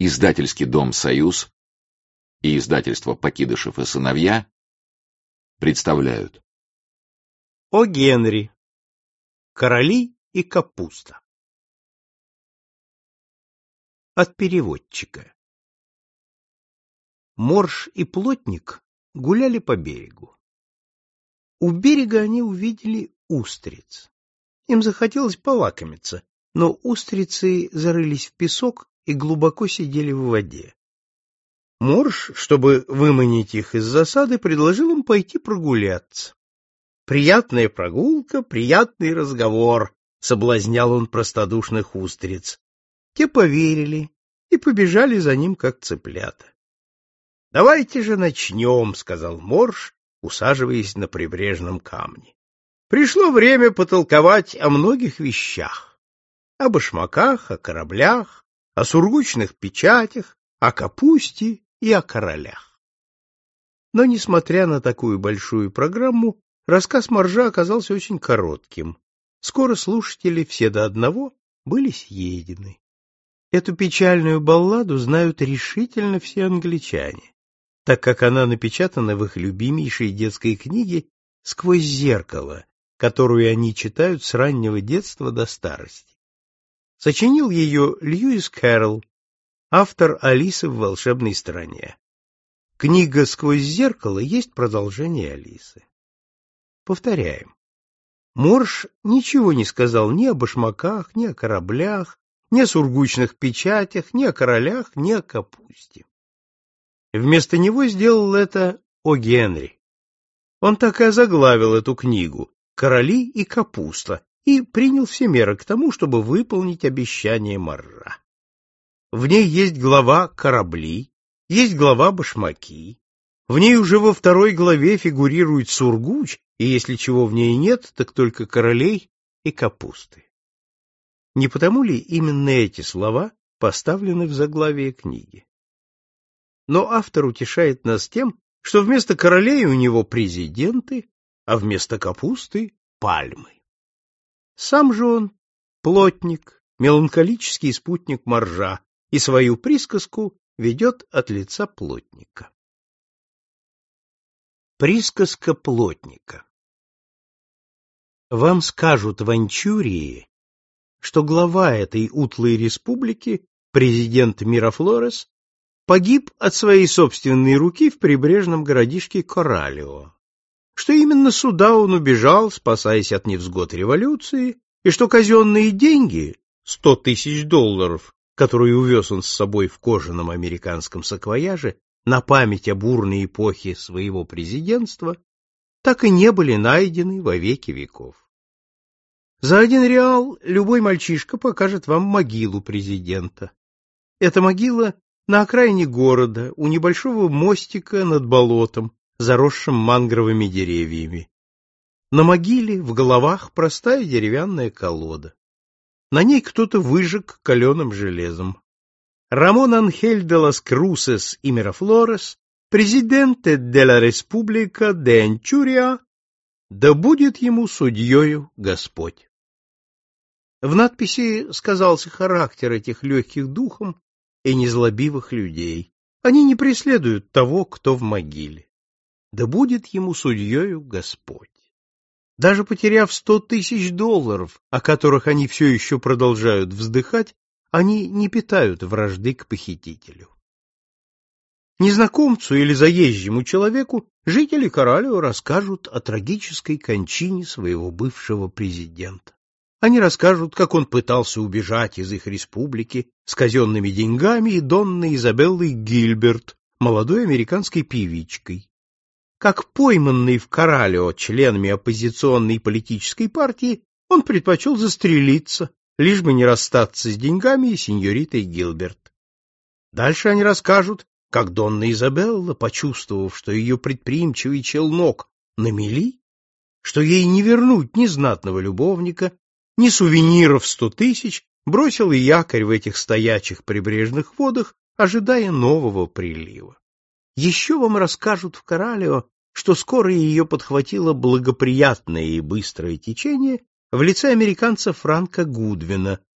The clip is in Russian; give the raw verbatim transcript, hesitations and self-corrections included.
Издательский дом «Союз» и издательство «Покидышев и сыновья» представляют. О Генри. Короли и капуста. От переводчика. Морж и плотник гуляли по берегу. У берега они увидели устриц. Им захотелось полакомиться, но устрицы зарылись в песок и глубоко сидели в воде. Морж, чтобы выманить их из засады, предложил им пойти прогуляться. «Приятная прогулка, приятный разговор», — соблазнял он простодушных устриц. Те поверили и побежали за ним, как цыплята. «Давайте же начнем», — сказал Морж, усаживаясь на прибрежном камне. «Пришло время потолковать о многих вещах. О башмаках, о кораблях, о сургучных печатях, о капусте и о королях». Но, несмотря на такую большую программу, рассказ Моржа оказался очень коротким. Скоро слушатели все до одного были съедены. Эту печальную балладу знают решительно все англичане, так как она напечатана в их любимейшей детской книге «Сквозь зеркало», которую они читают с раннего детства до старости. Сочинил ее Льюис Кэрролл, автор «Алисы в волшебной стране». Книга «Сквозь зеркало» есть продолжение Алисы. Повторяем. Морж ничего не сказал ни о башмаках, ни о кораблях, ни о сургучных печатях, ни о королях, ни о капусте. Вместо него сделал это О Генри. Он так и озаглавил эту книгу «Короли и капуста» и принял все меры к тому, чтобы выполнить обещание Моржа. В ней есть глава «Корабли», есть глава «Башмаки». В ней уже во второй главе фигурирует сургуч, и если чего в ней нет, так только королей и капусты. Не потому ли именно эти слова поставлены в заглавие книги? Но автор утешает нас тем, что вместо королей у него президенты, а вместо капусты — пальмы. Сам же он плотник, меланхолический спутник Моржа, и свою присказку ведет от лица плотника. Присказка плотника. Вам скажут в Анчурии, что глава этой утлой республики, президент Мирафлорес, погиб от своей собственной руки в прибрежном городишке Коралио, что именно сюда он убежал, спасаясь от невзгод революции, и что казенные деньги, сто тысяч долларов, которые увез он с собой в кожаном американском саквояже на память о бурной эпохе своего президентства, так и не были найдены во веки веков. За один реал любой мальчишка покажет вам могилу президента. Эта могила на окраине города, у небольшого мостика над болотом, заросшим мангровыми деревьями. На могиле в головах простая деревянная колода. На ней кто-то выжег каленым железом. Рамон Анхель де лас Крусес и Мирафлорес, президенте де ла Республика де Анчурия, да будет ему судьею Господь. В надписи сказался характер этих легких духом и незлобивых людей. Они не преследуют того, кто в могиле. Да будет ему судьею Господь. Даже потеряв сто тысяч долларов, о которых они все еще продолжают вздыхать, они не питают вражды к похитителю. Незнакомцу или заезжему человеку жители Коралио расскажут о трагической кончине своего бывшего президента. Они расскажут, как он пытался убежать из их республики с казенными деньгами и Донной Изабеллой Гильберт, молодой американской певичкой. Как пойманный в Коралио членами оппозиционной политической партии, он предпочел застрелиться, лишь бы не расстаться с деньгами и сеньоритой Гилберт. Дальше они расскажут, как Донна Изабелла, почувствовав, что ее предприимчивый челнок на мели, что ей не вернуть ни знатного любовника, ни сувениров сто тысяч, бросила якорь в этих стоячих прибрежных водах, ожидая нового прилива. Еще вам расскажут в Коралио, что скоро ее подхватило благоприятное и быстрое течение в лице американца Франка Гудвина,